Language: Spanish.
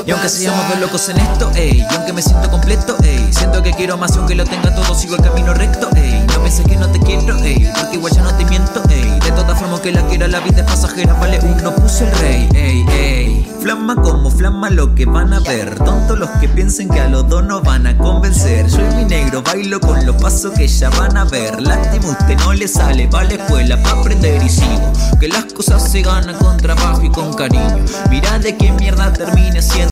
Y aunque seamos dos locos en esto, ey, y aunque me siento completo, ey, siento que quiero más y aunque lo tenga todo sigo el camino recto, ey. No pienses que no te quiero, ey, porque igual ya no te miento, ey. De todas formas que la quiera, la vida es pasajera, vale uno, puse el rey, ey, ey. Flama como flama lo que van a ver, tontos los que piensen que a los dos no van a convencer. Yo y mi negro bailo con los pasos que ya van a ver. Lástima usted no le sale, va a la escuela pa' aprender y sigo, que las cosas se ganan con trabajo y con cariño. Mira de qué mierda termine siendo